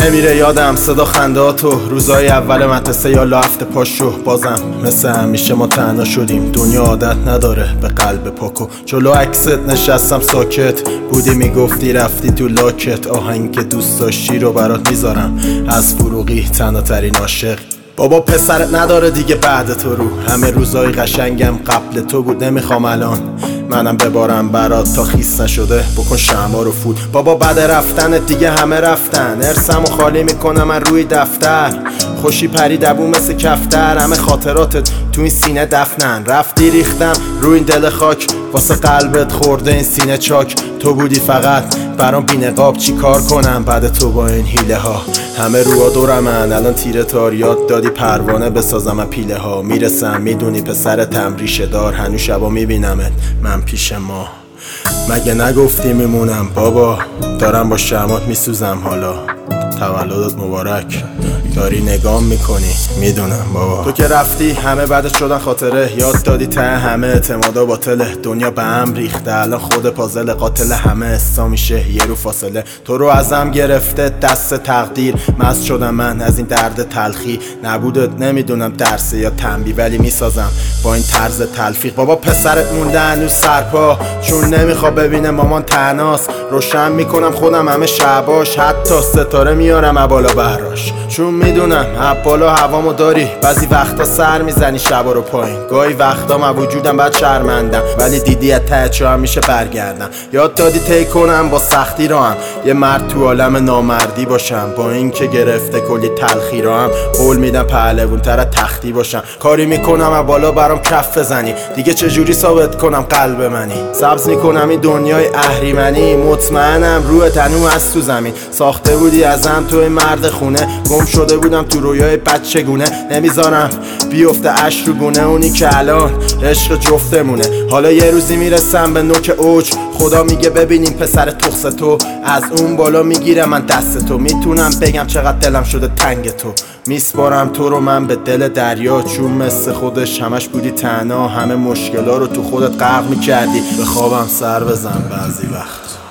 نمیره یادم صدا خندهاتو، روزای اول مدرسه یا لفت پاشو. بازم مثل همیشه ما تنها شدیم، دنیا عادت نداره به قلب پاکو. جلو عکست نشستم ساکت بودی، میگفتی رفتی تو لاکت. آهنگ که دوست داشتی رو برات میذارم، از فروغی تنها ترین عاشق. بابا پسرت نداره دیگه بعد تو رو، همه روزای قشنگم قبل تو بود. نمیخوام الان منم ببارم برات تا خیس نشده، بکن شمع رو فوت. بابا بعد رفتنت دیگه همه رفتن، ارسمو خالی میکنم من روی دفتر. خوشی پری دبو مثل کفتر، همه خاطراتت تو این سینه دفنن. رفتی ریختم روی این دل خاک، واسه قلبت خورده این سینه چاک. تو بودی فقط برام بی نقاب، چی کار کنم بعد تو با این حیله ها. همه روها دورمن الان تیره تار، یاد دادی پروانه بسازم پیله ها. میرسم میدونی پسرتم ریشه دار، هنوز شبا میبینمت من پیش ما. مگه نگفتی میمونم بابا، دارم با شمعات میسوزم حالا. تولدت مبارک، داری نگام میکنی میدونم بابا. تو که رفتی همه بعدت شدن خاطره، یاد دادی ته همه اعتمادا باطله. دنیا به هم ریخته الان خود پازل، قاتل همه استا میشه یه رو فاصله. تو رو ازم گرفته دست تقدیر، مست شدم من از این درد تلخی. نبودت نمیدونم درسه یا تنبیه، ولی میسازم با این طرز تلفیق. بابا پسرت مونده هنوز سرپا، چون نمیخوا ببینه مامان تنهاست. روشن میکنم خودم همه شباش، حتی ستاره میارم ابالا براش. چون میدونم ابالا هوامو داری، بعضی وقتا سر میزنی شبا رو پایین. گاهی وقتا من وجودم بعد شرمندم، ولی دیدی از ته چه هم میشه برگردم. یاد دادی طی کنم با سختی رو هم، یه مرد تو عالم نامردی باشم. با این که گرفته کلی تلخی رو هم، قول میدم پهلوون تر تختی باشم. کاری میکنم ابالا برام کف بزنی، دیگه چجوری ثابت کنم قلب منی. سبز میکنم این دنیای اهریمنی، مطمئنم روح تنو از تو زمین. ساخته بودی ازم تو این مرد خونه، گم شده بودم تو رویای بچه گونه. نمیذارم بیفته عشق رو گونه اونی که الان عشق جفتمونه. حالا یه روزی میرسم به نوک اوج، خدا میگه ببینیم پسر تخص تو. از اون بالا میگیرم من دست تو، میتونم بگم چقدر دلم شده تنگ تو. میسپارم تو رو من به دل دریا، چون مثل خودش همش بودی تنها. همه مشکلا رو تو خودت غرق میکردی، به خوابم سر بزن بعضی وقت.